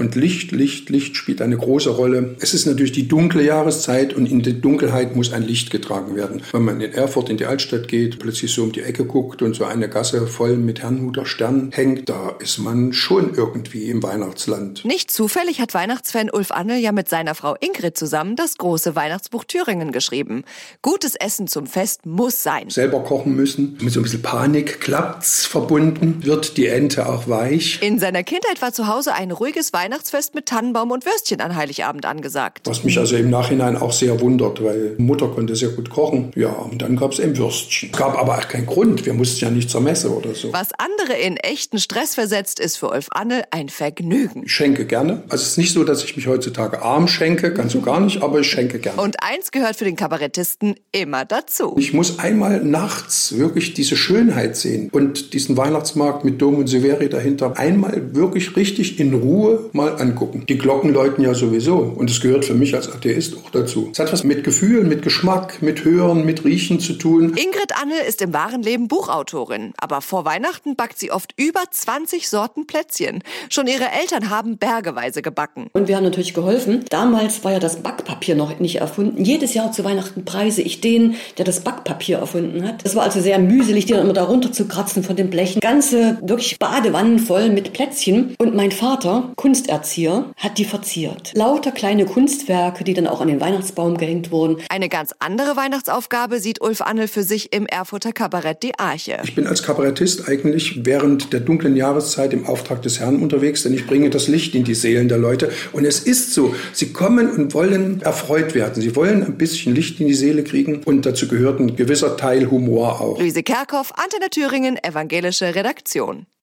Und Licht spielt eine große Rolle. Es ist natürlich die dunkle Jahreszeit und in der Dunkelheit muss ein Licht getragen werden. Wenn man in Erfurt in die Altstadt geht, plötzlich so um die Ecke guckt und so eine Gasse voll mit Herrnhuter Sternen hängt, da ist man schon irgendwie im Weihnachtsland. Nicht zufällig hat Weihnachtsfan Ulf Annel ja mit seiner Frau Ingrid zusammen das große Weihnachtsbuch Thüringen geschrieben. Gutes Essen zum Fest muss sein. Selber kochen müssen, mit so ein bisschen Panik klappt's verbunden, wird die Ente auch weich. In seiner Kindheit war zu Hause ein ruhiges Weihnachtsfest mit Tannenbaum und Würstchen an Heiligabend angesagt. Was mich also im Nachhinein auch sehr wundert, weil Mutter konnte sehr gut kochen. Ja, und dann gab's eben Würstchen. Es gab aber auch keinen Grund, wir mussten ja nicht zur Messe oder so. Was andere in echten Stress versetzt, ist für Ulf Annel ein Vergnügen. Ich schenke gerne. Also es ist nicht so, dass ich mich heutzutage arm schenke, ganz und gar nicht, aber ich schenke gerne. Und eins gehört für den Kabarettisten immer dazu. Ich muss einmal nachts wirklich diese Schönheit sehen und diesen Weihnachtsmarkt mit Dom und Severi dahinter einmal wirklich richtig in Ruhe mal angucken. Die Glocken läuten ja sowieso und es gehört für mich als Atheist auch dazu. Es hat was mit Gefühl, mit Geschmack, mit Hören, mit Riechen zu tun. Ingrid Annel ist im wahren Leben Buchautorin, aber vor Weihnachten backt sie oft über 20 Sorten Plätzchen. Schon ihre Eltern haben bergeweise gebacken. Und wir haben natürlich geholfen. Damals war ja das Backpapier noch nicht erfunden. Jedes Jahr zu Weihnachten preise ich den, der das Backpapier erfunden hat. Das war also sehr mühselig, die dann immer da runter zu kratzen von den Blechen. Ganze wirklich Badewannen voll mit Plätzchen. Und mein Vater, Kunsterzieher, hat die verziert. Lauter kleine Kunstwerke, die dann auch an den Weihnachtsbaum gehängt wurden. Eine ganz andere Weihnachtsaufgabe sieht Ulf Annel für sich im Erfurter Kabarett Die Arche. Ich bin als Kabarettist eigentlich während der dunklen Jahreszeit im Auftrag des Herrn unterwegs, denn ich bringe das Licht in die Seelen der Leute. Und es ist so, sie kommen und wollen erfreut werden. Sie wollen ein bisschen Licht in die Seele kriegen und dazu gehört ein gewisser Teil Humor auch. Luise Kerkhoff, Antenne Thüringen, evangelische Redaktion.